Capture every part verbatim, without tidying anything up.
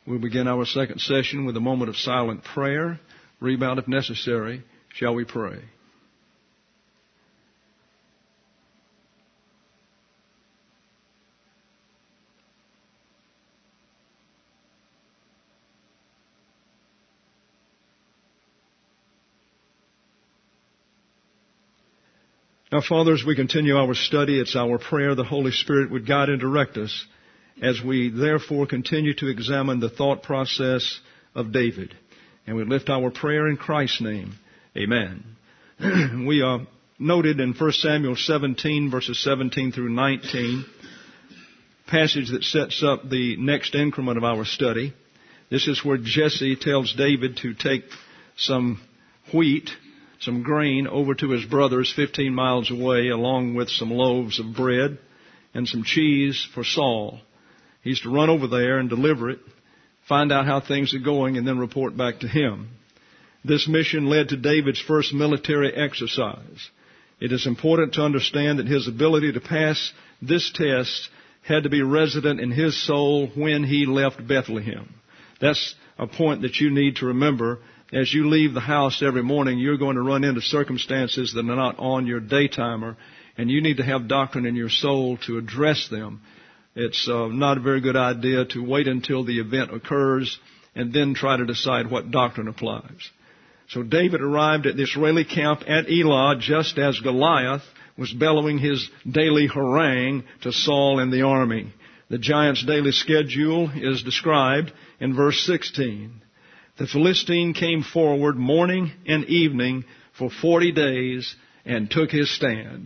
We'll begin our second session with a moment of silent prayer. Rebound if necessary. Shall we pray? Now, Father, as we continue our study, it's our prayer the Holy Spirit would guide and direct us as we therefore continue to examine the thought process of David. And we lift our prayer in Christ's name. Amen. We uh, noted in First Samuel seventeen, verses seventeen through nineteen, passage that sets up the next increment of our study. This is where Jesse tells David to take some wheat, some grain, over to his brothers fifteen miles away, along with some loaves of bread and some cheese for Saul. He's to run over there and deliver it, find out how things are going, and then report back to him. This mission led to David's first military exercise. It is important to understand that his ability to pass this test had to be resident in his soul when he left Bethlehem. That's a point that you need to remember. As you leave the house every morning, you're going to run into circumstances that are not on your day timer, and you need to have doctrine in your soul to address them. It's uh, not a very good idea to wait until the event occurs and then try to decide what doctrine applies. So David arrived at the Israeli camp at Elah just as Goliath was bellowing his daily harangue to Saul and the army. The giant's daily schedule is described in verse sixteen. The Philistine came forward morning and evening for forty days and took his stand.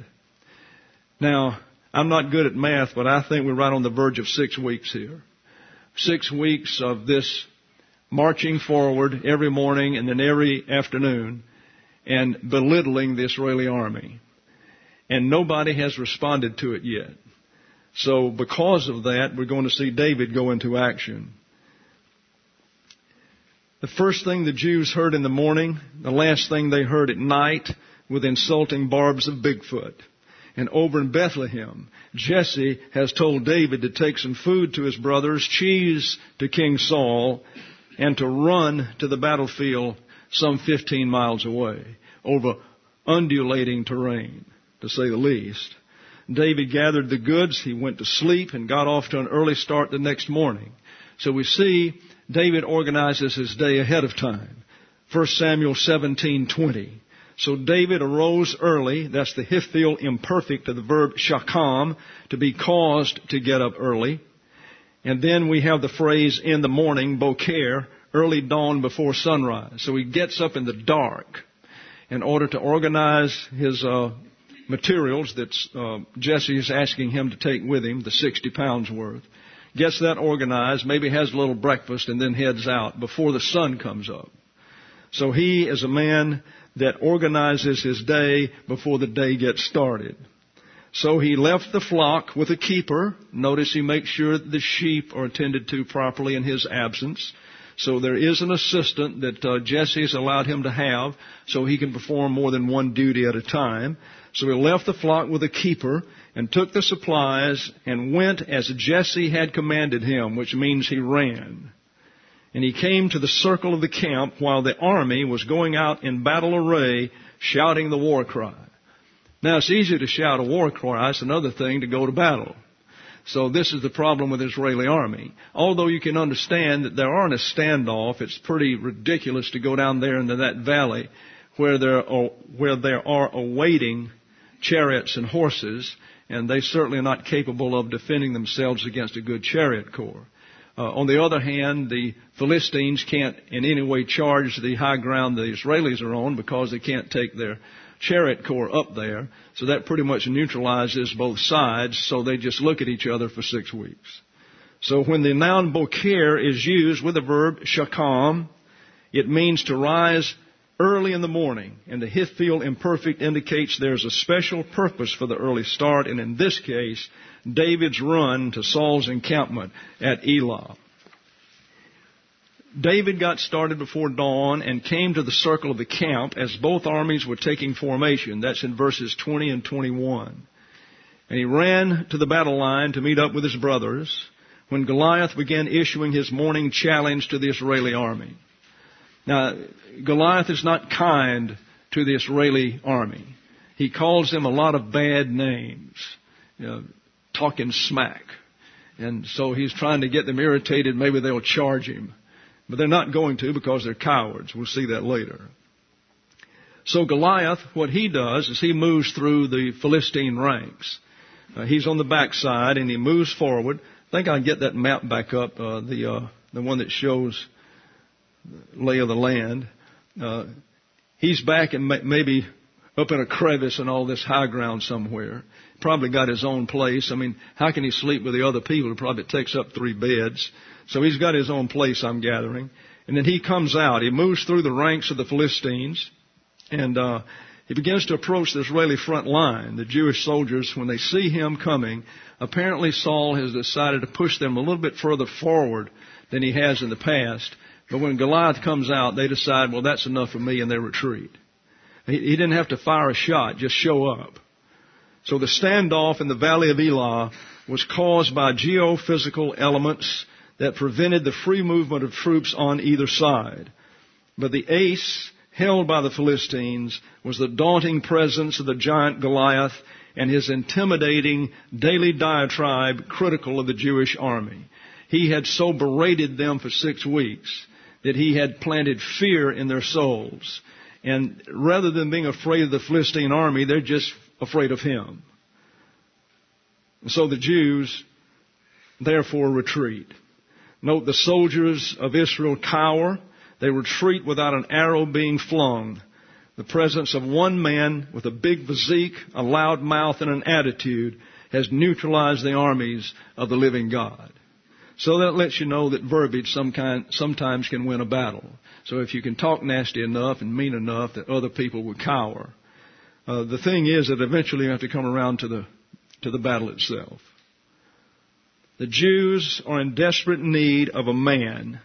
Now, I'm not good at math, but I think we're right on the verge of six weeks here. Six weeks of this marching forward every morning and then every afternoon and belittling the Israeli army. And nobody has responded to it yet. So because of that, we're going to see David go into action. The first thing the Jews heard in the morning, the last thing they heard at night, were the insulting barbs of Bigfoot. And over in Bethlehem, Jesse has told David to take some food to his brothers, cheese to King Saul, and to run to the battlefield some fifteen miles away over undulating terrain, to say the least. David gathered the goods, he went to sleep, and got off to an early start the next morning. So we see David organizes his day ahead of time. First Samuel seventeen twenty. So David arose early. That's the Hiphil imperfect of the verb shakam, to be caused to get up early. And then we have the phrase in the morning, boker, early dawn before sunrise. So he gets up in the dark in order to organize his uh, materials that uh, Jesse is asking him to take with him, the sixty pounds worth. Gets that organized, maybe has a little breakfast, and then heads out before the sun comes up. So he is a man that organizes his day before the day gets started. So he left the flock with a keeper. Notice he makes sure that the sheep are attended to properly in his absence. So there is an assistant that uh, Jesse has allowed him to have so he can perform more than one duty at a time. So he left the flock with a keeper and took the supplies and went as Jesse had commanded him, which means he ran. And he came to the circle of the camp while the army was going out in battle array, shouting the war cry. Now, it's easy to shout a war cry. It's another thing to go to battle. So this is the problem with the Israeli army. Although you can understand that there aren't a standoff, it's pretty ridiculous to go down there into that valley where there are, where there are awaiting chariots and horses, and they certainly are not capable of defending themselves against a good chariot corps. Uh, on the other hand, the Philistines can't in any way charge the high ground the Israelis are on because they can't take their chariot corps up there. So that pretty much neutralizes both sides, so they just look at each other for six weeks. So when the noun boker is used with the verb shakam, it means to rise early in the morning. And the Hiphil imperfect indicates there's a special purpose for the early start, and in this case, David's run to Saul's encampment at Elah. David got started before dawn and came to the circle of the camp as both armies were taking formation. That's in verses twenty and twenty-one. And he ran to the battle line to meet up with his brothers. when Goliath began issuing his morning challenge to the Israeli army. Now, Goliath is not kind to the Israeli army. He calls them a lot of bad names, you know, talking smack. And so he's trying to get them irritated. Maybe they'll charge him. But they're not going to because they're cowards. We'll see that later. So Goliath, what he does is he moves through the Philistine ranks. Uh, he's on the backside and he moves forward. I think I can get that map back up, uh, the uh, the one that shows the lay of the land. Uh, he's back and ma- maybe up in a crevice in all this high ground somewhere. Probably got his own place. I mean, how can he sleep with the other people? It probably takes up three beds. So he's got his own place, I'm gathering. And then he comes out. He moves through the ranks of the Philistines. And uh, he begins to approach the Israeli front line. The Jewish soldiers, when they see him coming, apparently Saul has decided to push them a little bit further forward than he has in the past. But when Goliath comes out, they decide, well, that's enough for me, and they retreat. He, he didn't have to fire a shot, just show up. So the standoff in the Valley of Elah was caused by geophysical elements that prevented the free movement of troops on either side. But the ace held by the Philistines was the daunting presence of the giant Goliath and his intimidating daily diatribe critical of the Jewish army. He had so berated them for six weeks that he had planted fear in their souls. And rather than being afraid of the Philistine army, they're just afraid of him. And so the Jews, therefore, retreat. Note, the soldiers of Israel cower. They retreat without an arrow being flung. The presence of one man with a big physique, a loud mouth, and an attitude has neutralized the armies of the living God. So that lets you know that verbiage some kind, sometimes can win a battle. So if you can talk nasty enough and mean enough that other people would cower. Uh, the thing is that eventually you have to come around to the to the battle itself. The Jews are in desperate need of a man.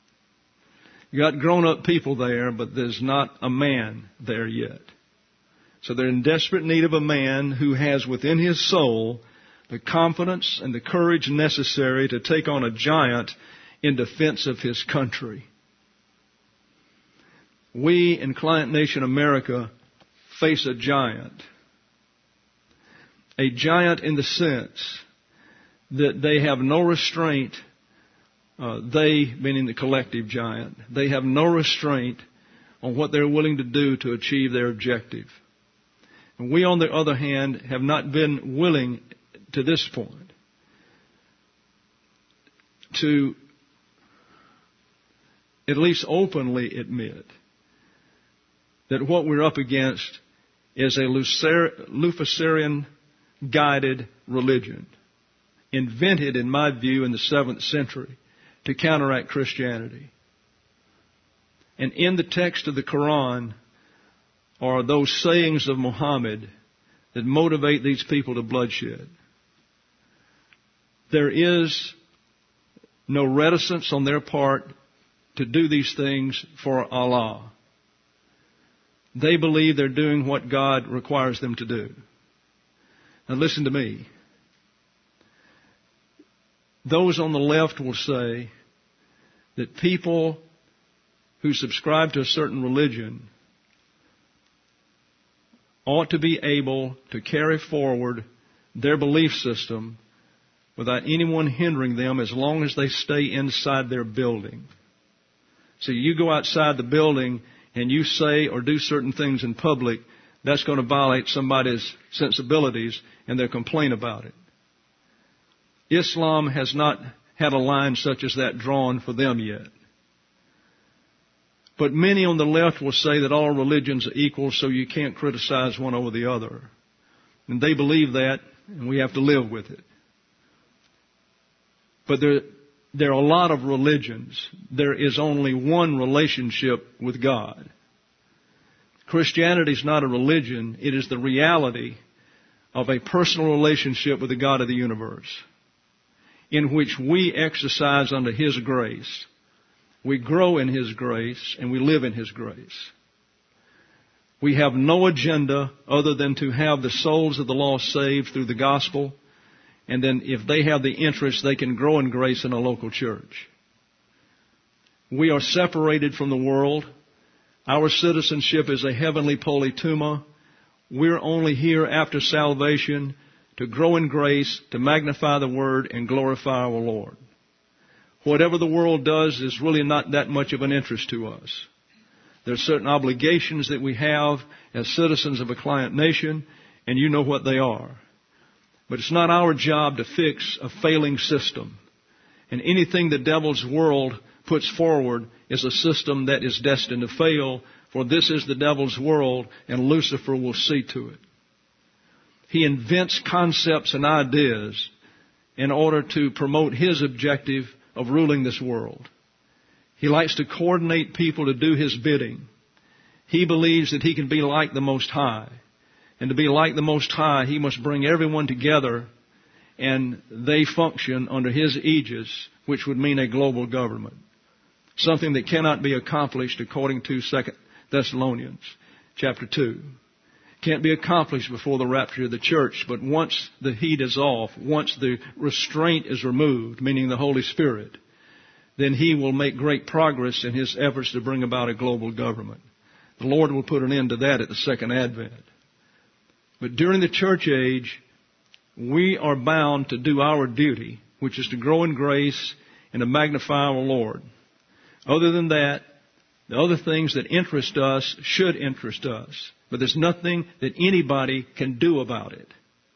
You got grown-up people there, but there's not a man there yet. So they're in desperate need of a man who has within his soul the confidence and the courage necessary to take on a giant in defense of his country. We in Client Nation America face a giant. A giant in the sense that they have no restraint. Uh, they, meaning the collective giant, they have no restraint on what they're willing to do to achieve their objective. And we, on the other hand, have not been willing to this point to at least openly admit that what we're up against is a Luciferian-guided religion, invented, in my view, in the seventh century to counteract Christianity. And in the text of the Quran are those sayings of Muhammad that motivate these people to bloodshed. There is no reticence on their part to do these things for Allah. They believe they're doing what God requires them to do. Now listen to me. Those on the left will say that people who subscribe to a certain religion ought to be able to carry forward their belief system without anyone hindering them as long as they stay inside their building. So you go outside the building and you say or do certain things in public, that's going to violate somebody's sensibilities and they'll complain about it. Islam has not had a line such as that drawn for them yet. But many on the left will say that all religions are equal, so you can't criticize one over the other. And they believe that, and we have to live with it. But there, there are a lot of religions. There is only one relationship with God. Christianity is not a religion. It is the reality of a personal relationship with the God of the universe, in which we exercise under His grace. We grow in His grace and we live in His grace. We have no agenda other than to have the souls of the lost saved through the gospel And then if they have the interest, they can grow in grace in a local church. We are separated from the world. Our citizenship is a heavenly politeuma. We're only here after salvation to grow in grace, to magnify the Word, and glorify our Lord. Whatever the world does is really not that much of an interest to us. There are certain obligations that we have as citizens of a client nation, and you know what they are. But it's not our job to fix a failing system. And anything the devil's world puts forward is a system that is destined to fail, for this is the devil's world, and Lucifer will see to it. He invents concepts and ideas in order to promote his objective of ruling this world. He likes to coordinate people to do his bidding. He believes that he can be like the Most High. And to be like the Most High, he must bring everyone together, and they function under his aegis, which would mean a global government. Something that cannot be accomplished according to Second Thessalonians chapter two. Can't be accomplished before the rapture of the church, but once the heat is off, once the restraint is removed, meaning the Holy Spirit, then he will make great progress in his efforts to bring about a global government. The Lord will put an end to that at the second advent. But during the church age, we are bound to do our duty, which is to grow in grace and to magnify our Lord. Other than that, the other things that interest us should interest us. But there's nothing that anybody can do about it.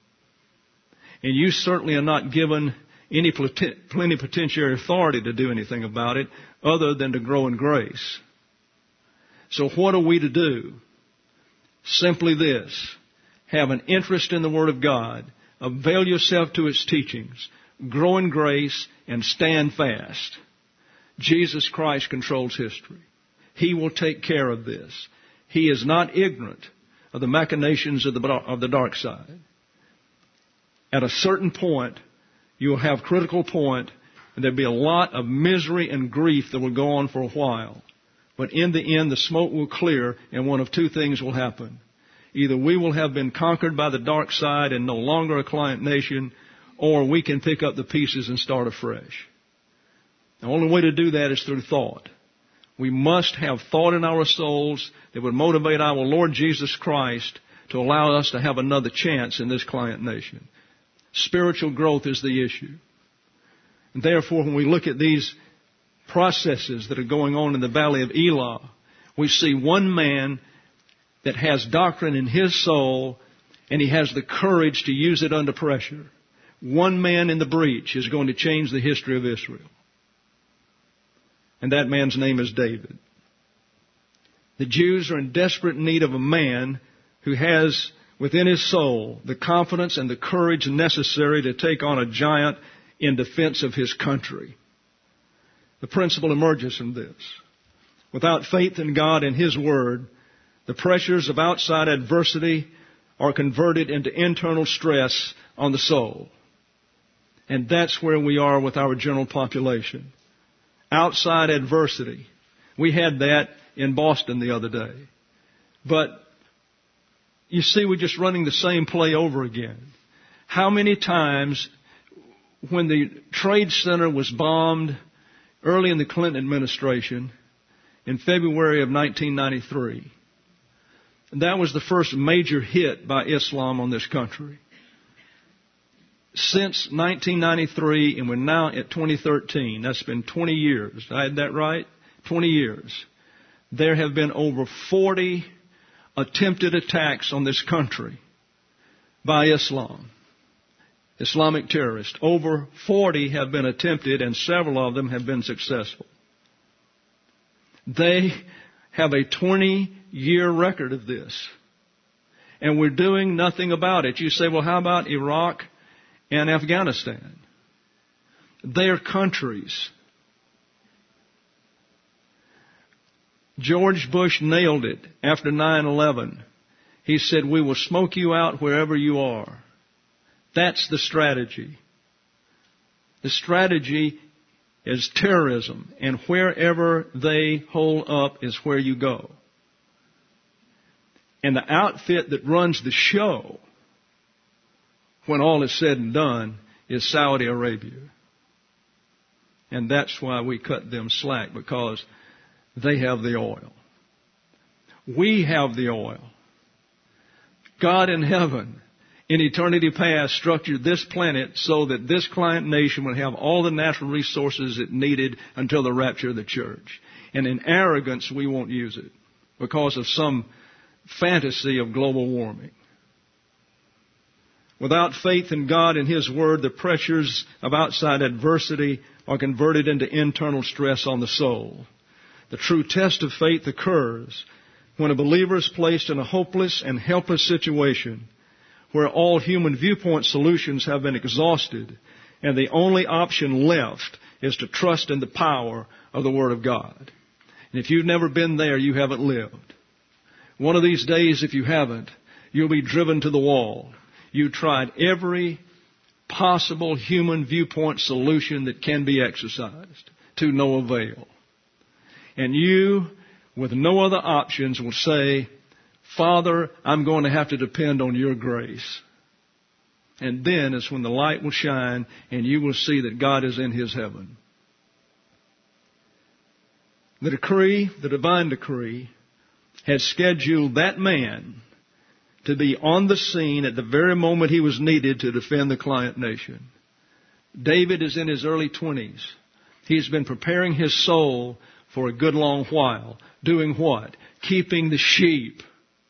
And you certainly are not given any plenipotentiary authority to do anything about it other than to grow in grace. So what are we to do? Simply this. Have an interest in the Word of God. Avail yourself to its teachings. Grow in grace and stand fast. Jesus Christ controls history. He will take care of this. He is not ignorant of the machinations of the, of the dark side. At a certain point, you will have critical point, and there'll be a lot of misery and grief that will go on for a while. But in the end, the smoke will clear, and one of two things will happen. Either we will have been conquered by the dark side and no longer a client nation, or we can pick up the pieces and start afresh. The only way to do that is through thought. We must have thought in our souls that would motivate our Lord Jesus Christ to allow us to have another chance in this client nation. Spiritual growth is the issue. And therefore, when we look at these processes that are going on in the valley of Elah, we see one man that has doctrine in his soul, and he has the courage to use it under pressure. One man in the breach is going to change the history of Israel. And that man's name is David. The Jews are in desperate need of a man who has within his soul the confidence and the courage necessary to take on a giant in defense of his country. The principle emerges from this. Without faith in God and His Word, the pressures of outside adversity are converted into internal stress on the soul. And that's where we are with our general population. Outside adversity. We had that in Boston the other day. But you see, we're just running the same play over again. How many times when the Trade Center was bombed early in the Clinton administration in February of nineteen ninety-three, and that was the first major hit by Islam on this country. Since nineteen ninety-three, and we're now at twenty thirteen, that's been twenty years. I had that right? twenty years. There have been over forty attempted attacks on this country by Islam, Islamic terrorists. Over forty have been attempted, and several of them have been successful. They have a twenty-year record of this, and we're doing nothing about it. You say, well, how about Iraq and Afghanistan? They are countries. George Bush nailed it after nine eleven. He said, we will smoke you out wherever you are. That's the strategy. The strategy is terrorism, and wherever they hold up is where you go. And the outfit that runs the show, when all is said and done, is Saudi Arabia. And that's why we cut them slack, because they have the oil. We have the oil. God in heaven, in eternity past, structured this planet so that this client nation would have all the natural resources it needed until the rapture of the church. And in arrogance, we won't use it because of some fantasy of global warming. Without faith in God and His Word, the pressures of outside adversity are converted into internal stress on the soul. The true test of faith occurs when a believer is placed in a hopeless and helpless situation where all human viewpoint solutions have been exhausted and the only option left is to trust in the power of the Word of God. And if you've never been there, you haven't lived. One of these days, if you haven't, you'll be driven to the wall. You tried every possible human viewpoint solution that can be exercised to no avail. And you, with no other options, will say, Father, I'm going to have to depend on your grace. And then is when the light will shine and you will see that God is in His heaven. The decree, the divine decree, had scheduled that man to be on the scene at the very moment he was needed to defend the client nation. David is in his early twenties. He's been preparing his soul for a good long while. Doing what? Keeping the sheep.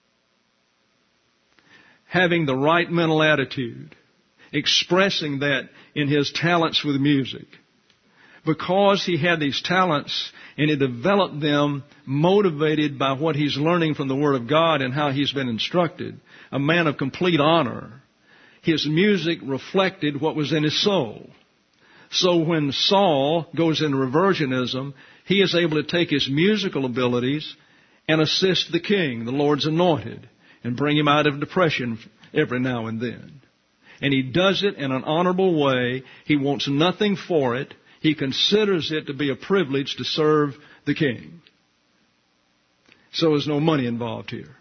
Having the right mental attitude. Expressing that in his talents with music. Because he had these talents and he developed them motivated by what he's learning from the Word of God and how he's been instructed, a man of complete honor, his music reflected what was in his soul. So when Saul goes into reversionism, he is able to take his musical abilities and assist the king, the Lord's anointed, and bring him out of depression every now and then. And he does it in an honorable way. He wants nothing for it. He considers it to be a privilege to serve the king. So there's no money involved here.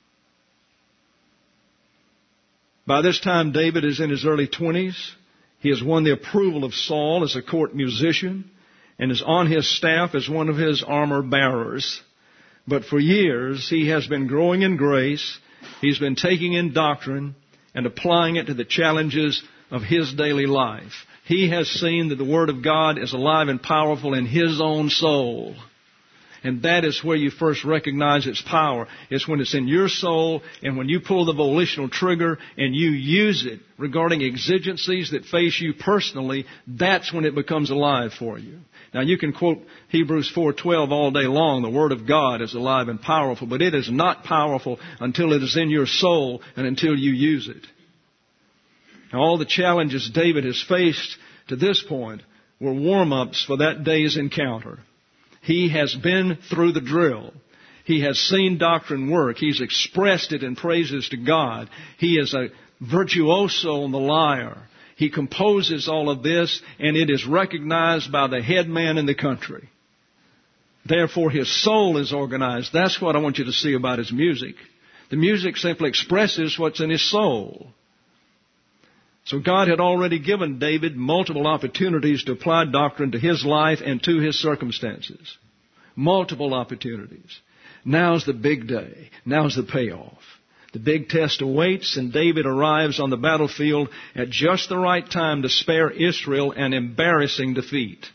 By this time, David is in his early twenties. He has won the approval of Saul as a court musician and is on his staff as one of his armor bearers. But for years, he has been growing in grace. He's been taking in doctrine and applying it to the challenges of his daily life. He has seen that the Word of God is alive and powerful in his own soul. And that is where you first recognize its power. It's when it's in your soul and when you pull the volitional trigger and you use it regarding exigencies that face you personally, that's when it becomes alive for you. Now you can quote Hebrews four twelve all day long. The Word of God is alive and powerful, but it is not powerful until it is in your soul and until you use it. Now, all the challenges David has faced to this point were warm-ups for that day's encounter. He has been through the drill. He has seen doctrine work. He's expressed it in praises to God. He is a virtuoso on the lyre. He composes all of this, and it is recognized by the head man in the country. Therefore, his soul is organized. That's what I want you to see about his music. The music simply expresses what's in his soul. So God had already given David multiple opportunities to apply doctrine to his life and to his circumstances. Multiple opportunities. Now's the big day. Now's the payoff. The big test awaits, and David arrives on the battlefield at just the right time to spare Israel an embarrassing defeat.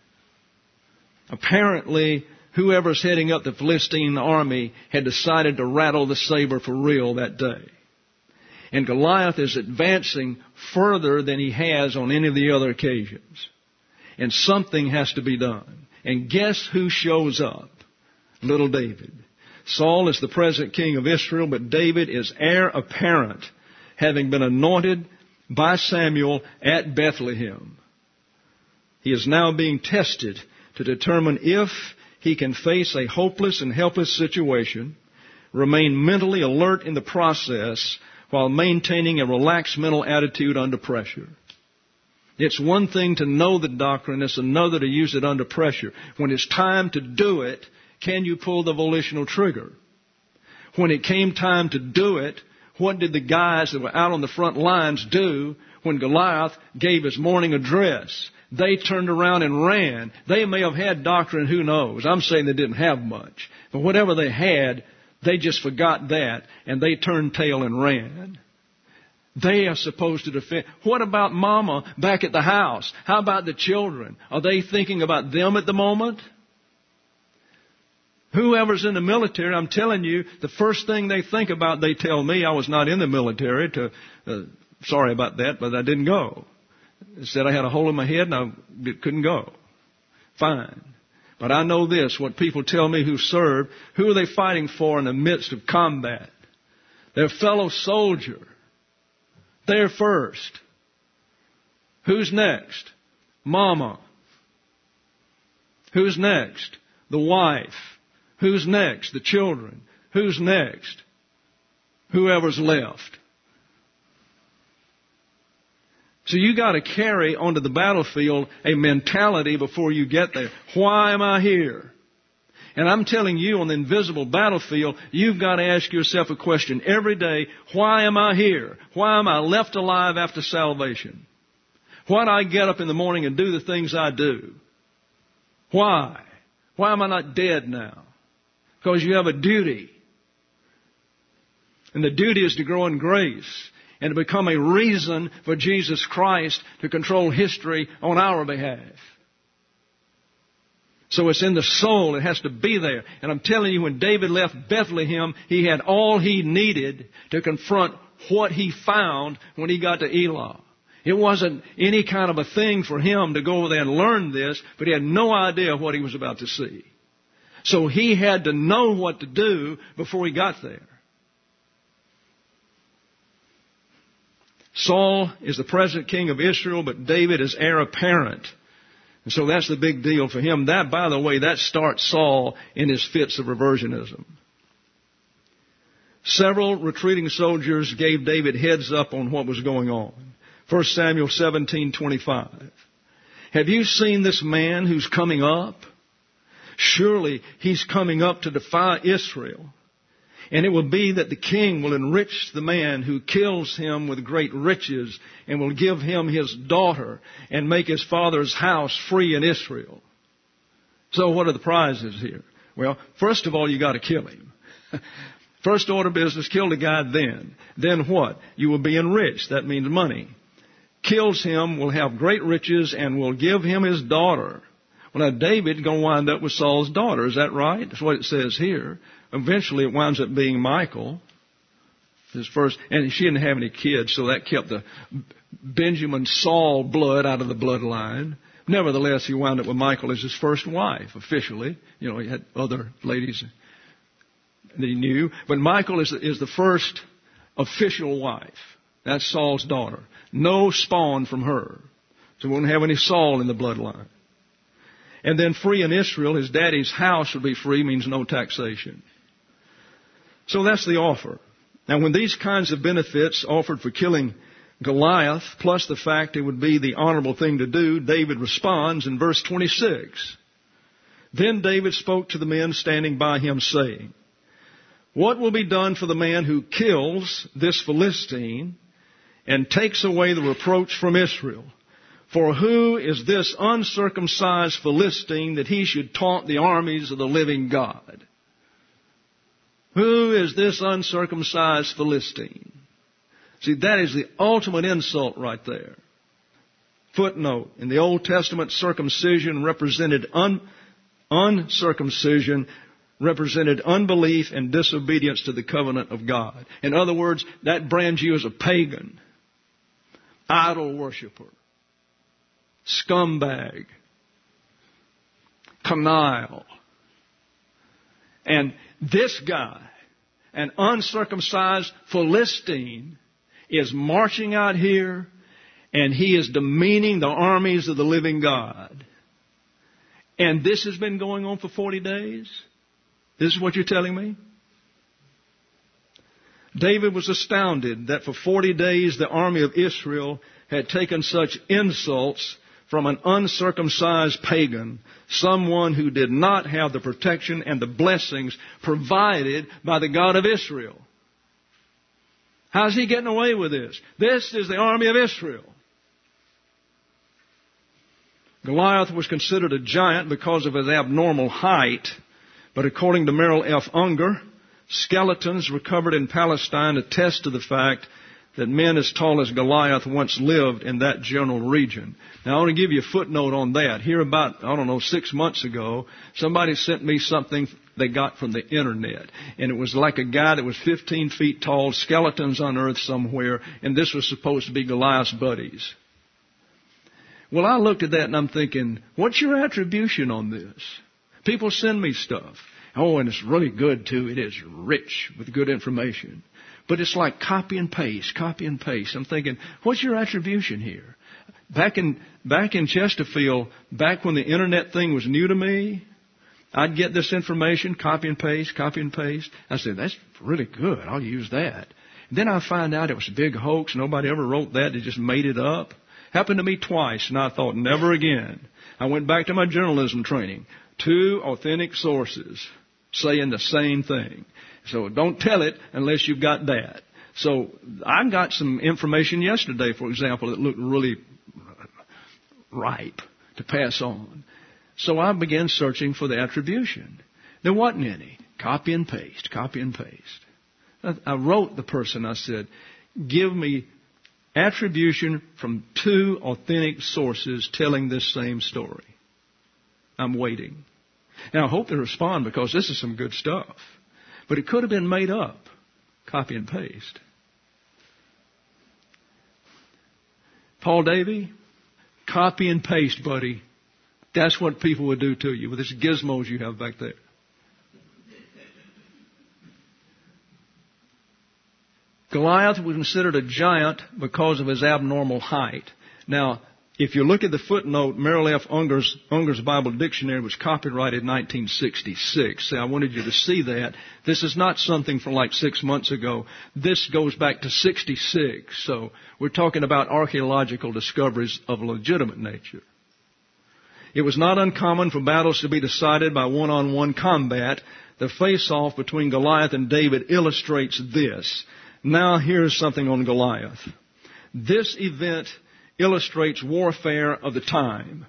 Apparently, whoever's heading up the Philistine army had decided to rattle the saber for real that day. And Goliath is advancing further than he has on any of the other occasions. And something has to be done. And guess who shows up? Little David. Saul is the present king of Israel, but David is heir apparent, having been anointed by Samuel at Bethlehem. He is now being tested to determine if he can face a hopeless and helpless situation, remain mentally alert in the process, while maintaining a relaxed mental attitude under pressure. It's one thing to know the doctrine, it's another to use it under pressure. When it's time to do it, can you pull the volitional trigger? When it came time to do it, what did the guys that were out on the front lines do when Goliath gave his morning address? They turned around and ran. They may have had doctrine, who knows? I'm saying they didn't have much. But whatever they had, they just forgot that, and they turned tail and ran. They are supposed to defend. What about Mama back at the house? How about the children? Are they thinking about them at the moment? Whoever's in the military, I'm telling you, the first thing they think about, they tell me, I was not in the military. To uh, sorry about that, but I didn't go. They said I had a hole in my head and I couldn't go. Fine. But I know this, what people tell me who served, who are they fighting for in the midst of combat? Their fellow soldier. They're first. Who's next? Mama. Who's next? The wife. Who's next? The children. Who's next? Whoever's left. So you got to carry onto the battlefield a mentality before you get there. Why am I here? And I'm telling you, on the invisible battlefield, you've got to ask yourself a question every day. Why am I here? Why am I left alive after salvation? Why do I get up in the morning and do the things I do? Why? Why am I not dead now? Because you have a duty. And the duty is to grow in grace and to become a reason for Jesus Christ to control history on our behalf. So it's in the soul. It has to be there. And I'm telling you, when David left Bethlehem, he had all he needed to confront what he found when he got to Elah. It wasn't any kind of a thing for him to go over there and learn this, but he had no idea what he was about to see. So he had to know what to do before he got there. Saul is the present king of Israel, but David is heir apparent. And so that's the big deal for him. That, by the way, that starts Saul in his fits of reversionism. Several retreating soldiers gave David heads up on what was going on. First Samuel seventeen twenty-five. Have you seen this man who's coming up? Surely he's coming up to defy Israel. And it will be that the king will enrich the man who kills him with great riches and will give him his daughter and make his father's house free in Israel. So what are the prizes here? Well, first of all, you got to kill him. First order of business, kill the guy then. Then what? You will be enriched. That means money. Kills him, will have great riches, and will give him his daughter. Well, now David's going to wind up with Saul's daughter. Is that right? That's what it says here. Eventually it winds up being Michal, his first, and she didn't have any kids, so that kept the Benjamin Saul blood out of the bloodline. Nevertheless, he wound up with Michal as his first wife, officially. You know, he had other ladies that he knew. But Michal is, is the first official wife. That's Saul's daughter. No spawn from her. So we won't have any Saul in the bloodline. And then free in Israel, his daddy's house would be free, means no taxation. So that's the offer. Now, when these kinds of benefits offered for killing Goliath, plus the fact it would be the honorable thing to do, David responds in verse twenty-six. Then David spoke to the men standing by him, saying, what will be done for the man who kills this Philistine and takes away the reproach from Israel? For who is this uncircumcised Philistine that he should taunt the armies of the living God? Who is this uncircumcised Philistine? See, that is the ultimate insult right there. Footnote, in the Old Testament, circumcision represented un, uncircumcision represented unbelief and disobedience to the covenant of God. In other words, that brands you as a pagan, idol worshiper, scumbag, canaille. And this guy, an uncircumcised Philistine, is marching out here and he is demeaning the armies of the living God. And this has been going on for forty days? This is what you're telling me? David was astounded that for forty days the army of Israel had taken such insults from an uncircumcised pagan, someone who did not have the protection and the blessings provided by the God of Israel. How's he getting away with this? This is the army of Israel. Goliath was considered a giant because of his abnormal height, but according to Merrill F. Unger, skeletons recovered in Palestine attest to the fact that men as tall as Goliath once lived in that general region. Now, I want to give you a footnote on that. Here about, I don't know, six months ago, somebody sent me something they got from the internet. And it was like a guy that was fifteen feet tall, skeletons unearthed somewhere, and this was supposed to be Goliath's buddies. Well, I looked at that and I'm thinking, what's your attribution on this? People send me stuff. Oh, and it's really good too. It is rich with good information. But it's like copy and paste, copy and paste. I'm thinking, what's your attribution here? Back in, back in Chesterfield, back when the internet thing was new to me, I'd get this information, copy and paste, copy and paste. I said, that's really good. I'll use that. And then I find out it was a big hoax. Nobody ever wrote that. They just made it up. Happened to me twice, and I thought, never again. I went back to my journalism training. Two authentic sources saying the same thing. So don't tell it unless you've got that. So I got some information yesterday, for example, that looked really ripe to pass on. So I began searching for the attribution. There wasn't any. Copy and paste, copy and paste. I wrote the person, I said, give me attribution from two authentic sources telling this same story. I'm waiting. Now I hope they respond because this is some good stuff. But it could have been made up. Copy and paste. Paul Davy, copy and paste, buddy. That's what people would do to you with these gizmos you have back there. Goliath was considered a giant because of his abnormal height. Now, if you look at the footnote, Merrill F. Unger's, Unger's Bible Dictionary was copyrighted in nineteen sixty-six. See, I wanted you to see that. This is not something from like six months ago. This goes back to sixty-six. So we're talking about archaeological discoveries of a legitimate nature. It was not uncommon for battles to be decided by one-on-one combat. The face-off between Goliath and David illustrates this. Now here's something on Goliath. This event illustrates warfare of the time.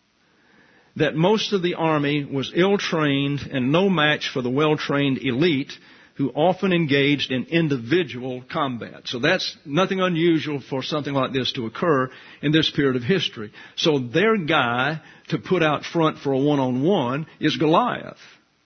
That most of the army was ill-trained and no match for the well-trained elite who often engaged in individual combat. So that's nothing unusual for something like this to occur in this period of history. So their guy to put out front for a one-on-one is Goliath.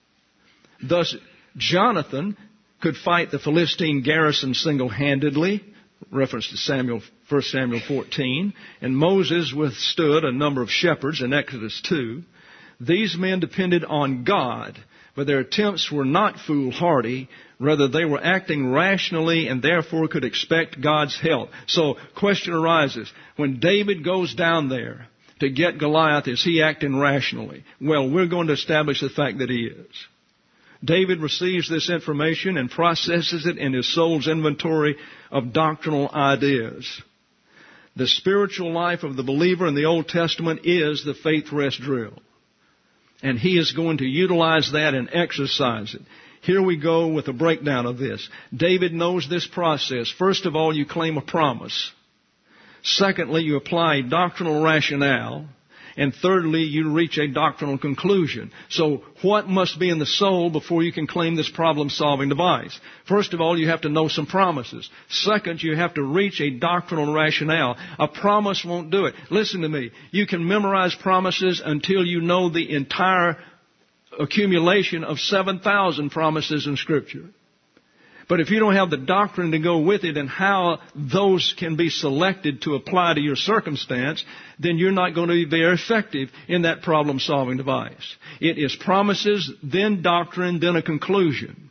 Thus, Jonathan could fight the Philistine garrison single-handedly, reference to Samuel, First Samuel fourteen, and Moses withstood a number of shepherds in Exodus two. These men depended on God, but their attempts were not foolhardy. Rather, they were acting rationally and therefore could expect God's help. So, question arises, when David goes down there to get Goliath, is he acting rationally? Well, we're going to establish the fact that he is. David receives this information and processes it in his soul's inventory of doctrinal ideas. The spiritual life of the believer in the Old Testament is the faith rest drill. And he is going to utilize that and exercise it. Here we go with a breakdown of this. David knows this process. First of all, you claim a promise. Secondly, you apply a doctrinal rationale. And thirdly, you reach a doctrinal conclusion. So what must be in the soul before you can claim this problem-solving device? First of all, you have to know some promises. Second, you have to reach a doctrinal rationale. A promise won't do it. Listen to me. You can memorize promises until you know the entire accumulation of seven thousand promises in Scripture. But if you don't have the doctrine to go with it and how those can be selected to apply to your circumstance, then you're not going to be very effective in that problem-solving device. It is promises, then doctrine, then a conclusion.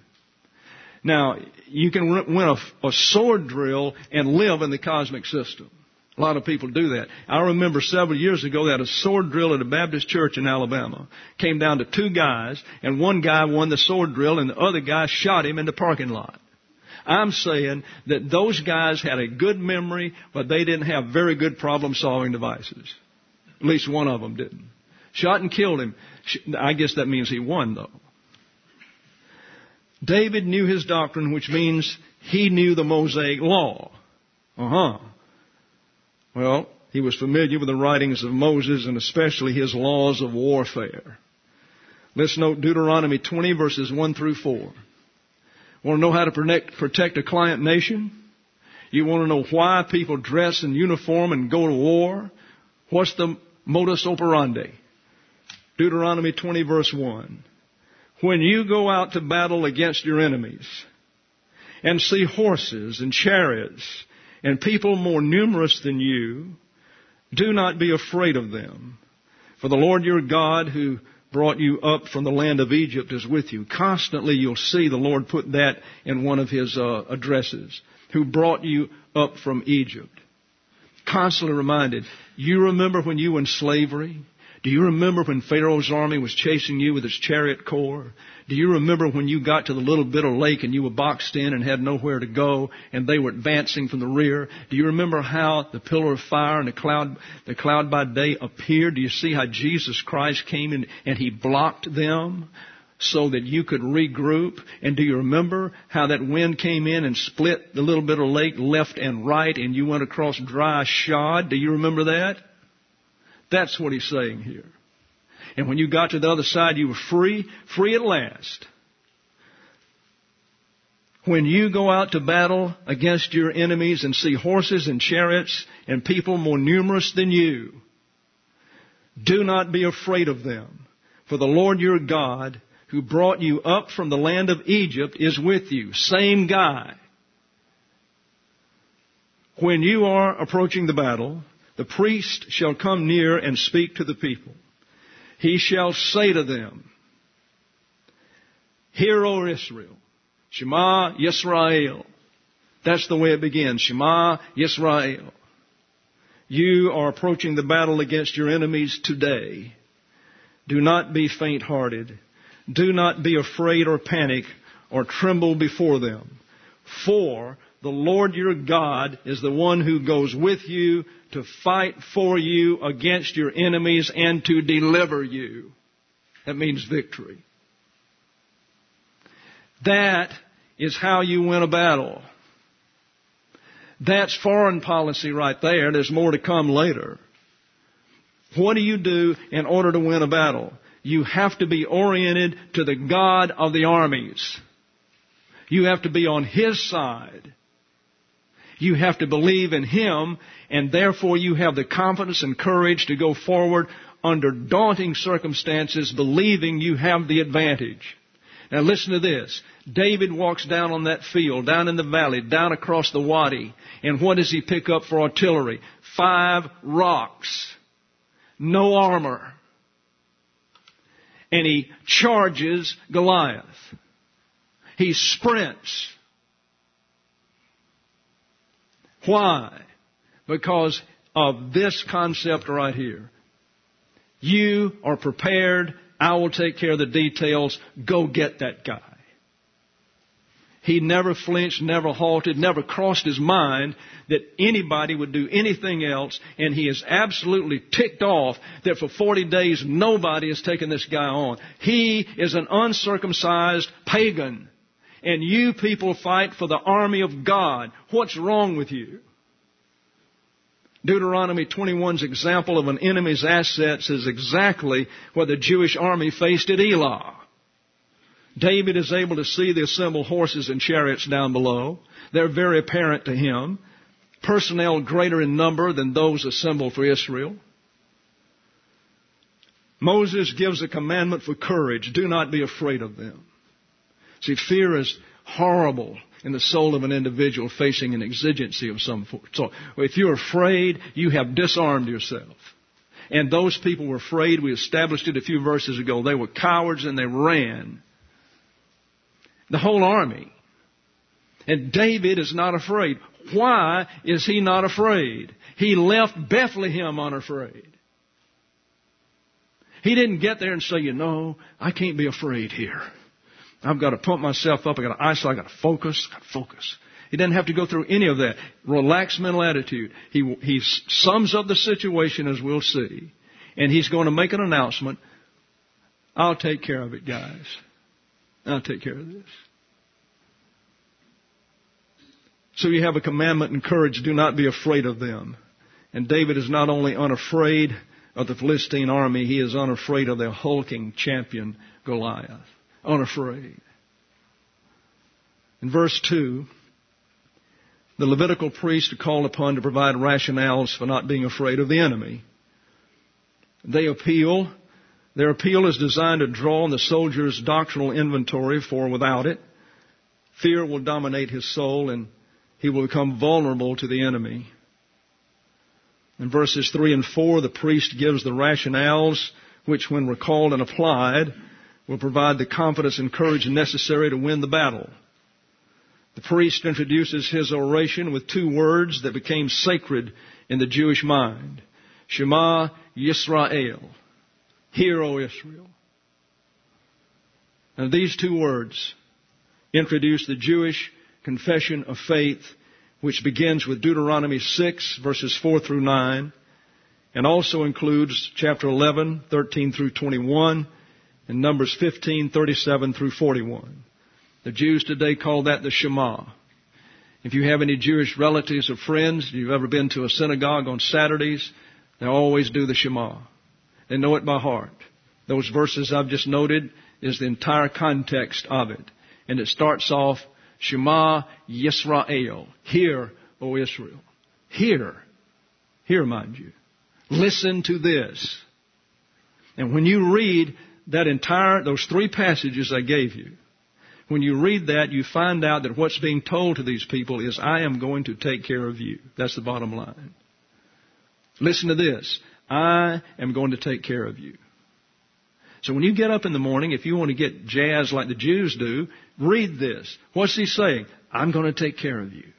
Now, you can win a, a sword drill and live in the cosmic system. A lot of people do that. I remember several years ago they had a sword drill at a Baptist church in Alabama. Came down to two guys, and one guy won the sword drill, and the other guy shot him in the parking lot. I'm saying that those guys had a good memory, but they didn't have very good problem-solving devices. At least one of them didn't. Shot and killed him. I guess that means he won, though. David knew his doctrine, which means he knew the Mosaic law. Uh-huh. Well, he was familiar with the writings of Moses and especially his laws of warfare. Let's note Deuteronomy twenty, verses one through four. Want to know how to protect, protect a client nation? You want to know why people dress in uniform and go to war? What's the modus operandi? Deuteronomy twenty, verse one. When you go out to battle against your enemies and see horses and chariots and people more numerous than you, do not be afraid of them. For the Lord your God, who brought you up from the land of Egypt, is with you. Constantly you'll see the Lord put that in one of his uh, addresses. Who brought you up from Egypt. Constantly reminded. You remember when you were in slavery? Do you remember when Pharaoh's army was chasing you with its chariot corps? Do you remember when you got to the little bit of lake and you were boxed in and had nowhere to go and they were advancing from the rear? Do you remember how the pillar of fire and the cloud, the cloud by day appeared? Do you see how Jesus Christ came in and he blocked them so that you could regroup? And do you remember how that wind came in and split the little bit of lake left and right and you went across dry shod? Do you remember that? That's what he's saying here. And when you got to the other side, you were free, free at last. When you go out to battle against your enemies and see horses and chariots and people more numerous than you, do not be afraid of them. For the Lord your God, who brought you up from the land of Egypt, is with you. Same guy. When you are approaching the battle, the priest shall come near and speak to the people. He shall say to them, Hear, O Israel, Shema Yisrael. That's the way it begins, Shema Yisrael. You are approaching the battle against your enemies today. Do not be faint-hearted. Do not be afraid or panic or tremble before them. For the Lord your God is the one who goes with you to fight for you against your enemies and to deliver you. That means victory. That is how you win a battle. That's foreign policy right there. There's more to come later. What do you do in order to win a battle? You have to be oriented to the God of the armies. You have to be on His side. You have to believe in Him, and therefore you have the confidence and courage to go forward under daunting circumstances, believing you have the advantage. Now listen to this. David walks down on that field, down in the valley, down across the wadi, and what does he pick up for artillery? Five rocks. No armor. And he charges Goliath. He sprints. Why? Because of this concept right here. You are prepared. I will take care of the details. Go get that guy. He never flinched, never halted, never crossed his mind that anybody would do anything else. And he is absolutely ticked off that for forty days nobody has taken this guy on. He is an uncircumcised pagan. And you people fight for the army of God. What's wrong with you? Deuteronomy twenty-one's example of an enemy's assets is exactly what the Jewish army faced at Elah. David is able to see the assembled horses and chariots down below. They're very apparent to him. Personnel greater in number than those assembled for Israel. Moses gives a commandment for courage. Do not be afraid of them. See, fear is horrible in the soul of an individual facing an exigency of some sort. So if you're afraid, you have disarmed yourself. And those people were afraid. We established it a few verses ago. They were cowards and they ran. The whole army. And David is not afraid. Why is he not afraid? He left Bethlehem unafraid. He didn't get there and say, you know, I can't be afraid here. I've got to pump myself up. I've got to isolate. I've got to focus. I've got to focus. He doesn't have to go through any of that. Relaxed mental attitude. He, he sums up the situation as we'll see. And he's going to make an announcement. I'll take care of it, guys. I'll take care of this. So you have a commandment and courage, do not be afraid of them. And David is not only unafraid of the Philistine army, he is unafraid of their hulking champion Goliath. Unafraid. In verse two, the Levitical priests are called upon to provide rationales for not being afraid of the enemy. They appeal. Their appeal is designed to draw on the soldier's doctrinal inventory, for without it, fear will dominate his soul and he will become vulnerable to the enemy. In verses three and four, the priest gives the rationales which, when recalled and applied, will provide the confidence and courage necessary to win the battle. The priest introduces his oration with two words that became sacred in the Jewish mind. Shema Yisrael. Hear, O Israel. And these two words introduce the Jewish confession of faith, which begins with Deuteronomy six, verses four through nine, and also includes chapter eleven, thirteen through twenty-one, and Numbers fifteen, thirty-seven through forty-one. The Jews today call that the Shema. If you have any Jewish relatives or friends, if you've ever been to a synagogue on Saturdays, they always do the Shema. They know it by heart. Those verses I've just noted is the entire context of it. And it starts off, Shema Yisrael. Hear, O Israel. Hear. Hear, mind you. Listen to this. And when you read that entire, those three passages I gave you, when you read that, you find out that what's being told to these people is, I am going to take care of you. That's the bottom line. Listen to this. I am going to take care of you. So when you get up in the morning, if you want to get jazzed like the Jews do, read this. What's he saying? I'm going to take care of you.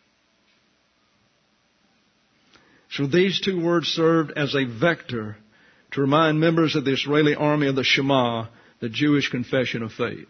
So these two words served as a vector to remind members of the Israeli army of the Shema, the Jewish confession of faith.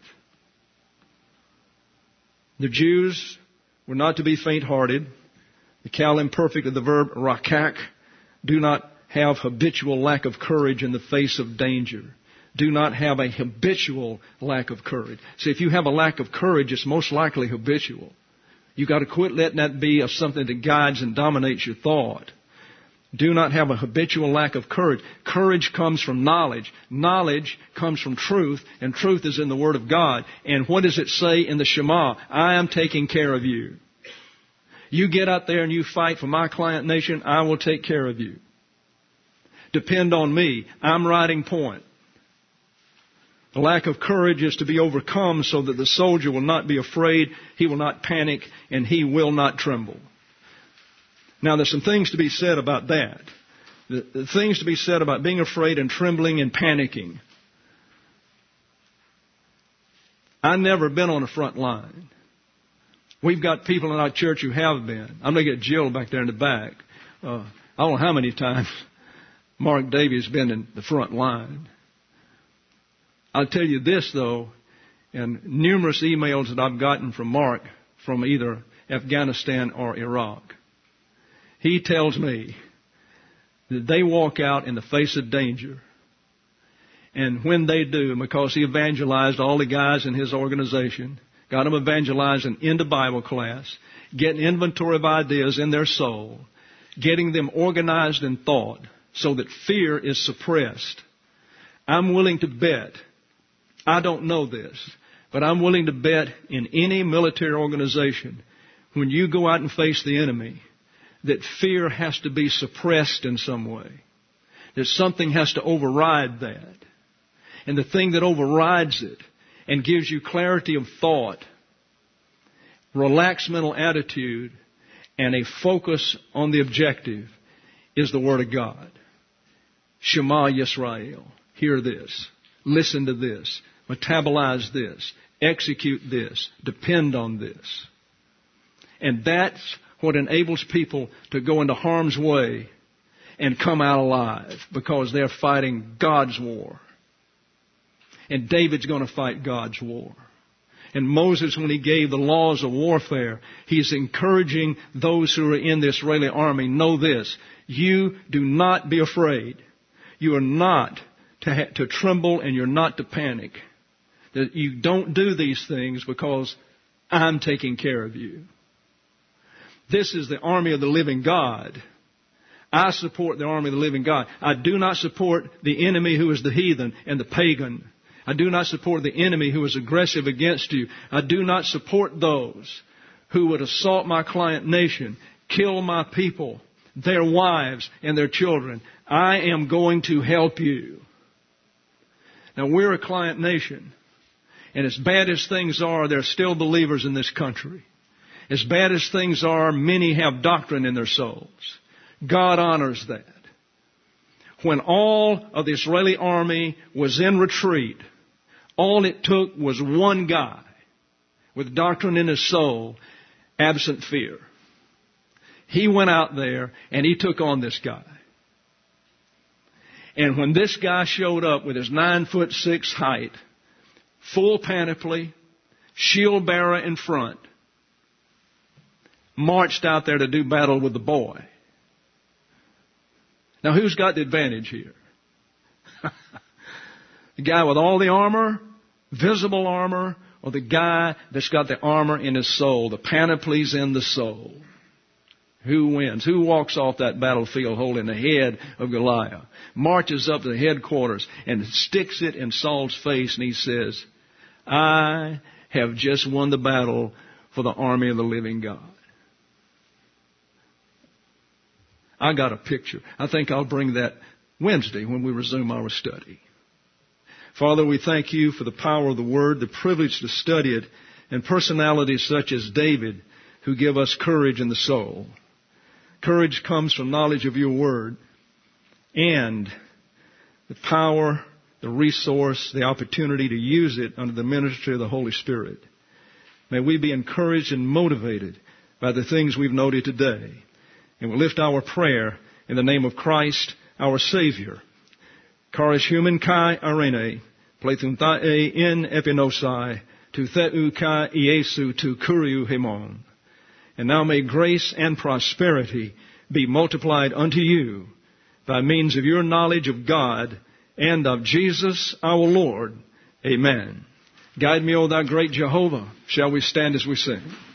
The Jews were not to be faint-hearted. The cal imperfect of the verb rakak, do not have habitual lack of courage in the face of danger. Do not have a habitual lack of courage. See, if you have a lack of courage, it's most likely habitual. You've got to quit letting that be something that guides and dominates your thought. Do not have a habitual lack of courage. Courage comes from knowledge. Knowledge comes from truth, and truth is in the Word of God. And what does it say in the Shema? I am taking care of you. You get out there and you fight for my client nation, I will take care of you. Depend on me. I'm riding point. The lack of courage is to be overcome so that the soldier will not be afraid, he will not panic, and he will not tremble. Now, there's some things to be said about that. The, the things to be said about being afraid and trembling and panicking. I've never been on the front line. We've got people in our church who have been. I'm going to get Jill back there in the back. Uh, I don't know how many times Mark Davies has been in the front line. I'll tell you this, though, and numerous emails that I've gotten from Mark from either Afghanistan or Iraq. He tells me that they walk out in the face of danger. And when they do, because he evangelized all the guys in his organization, got them evangelizing into Bible class, getting inventory of ideas in their soul, getting them organized in thought so that fear is suppressed. I'm willing to bet, I don't know this, but I'm willing to bet in any military organization, when you go out and face the enemy, that fear has to be suppressed in some way. That something has to override that. And the thing that overrides it and gives you clarity of thought, relaxed mental attitude, and a focus on the objective is the Word of God. Shema Yisrael. Hear this. Listen to this. Metabolize this. Execute this. Depend on this. And that's what enables people to go into harm's way and come out alive, because they're fighting God's war. And David's going to fight God's war. And Moses, when he gave the laws of warfare, he's encouraging those who are in the Israeli army, know this, you do not be afraid. You are not to, ha- to tremble, and you're not to panic. That you don't do these things because I'm taking care of you. This is the army of the living God. I support the army of the living God. I do not support the enemy who is the heathen and the pagan. I do not support the enemy who is aggressive against you. I do not support those who would assault my client nation, kill my people, their wives and their children. I am going to help you. Now, we're a client nation. And as bad as things are, there are still believers in this country. As bad as things are, many have doctrine in their souls. God honors that. When all of the Israeli army was in retreat, all it took was one guy with doctrine in his soul, absent fear. He went out there and he took on this guy. And when this guy showed up with his nine foot six height, full panoply, shield bearer in front, marched out there to do battle with the boy. Now, who's got the advantage here? The guy with all the armor, visible armor, or the guy that's got the armor in his soul, the panoplies in the soul? Who wins? Who walks off that battlefield holding the head of Goliath, marches up to the headquarters and sticks it in Saul's face, and he says, I have just won the battle for the army of the living God. I got a picture. I think I'll bring that Wednesday when we resume our study. Father, we thank you for the power of the Word, the privilege to study it, and personalities such as David who give us courage in the soul. Courage comes from knowledge of your Word and the power, the resource, the opportunity to use it under the ministry of the Holy Spirit. May we be encouraged and motivated by the things we've noted today. And we'll lift our prayer in the name of Christ, our Savior. Charis human kai arene, plethun thae in epinosai, tu theu kai Iesu tu kuriu hemon. And now may grace and prosperity be multiplied unto you by means of your knowledge of God and of Jesus our Lord. Amen. Guide me, O thou great Jehovah. Shall we stand as we sing?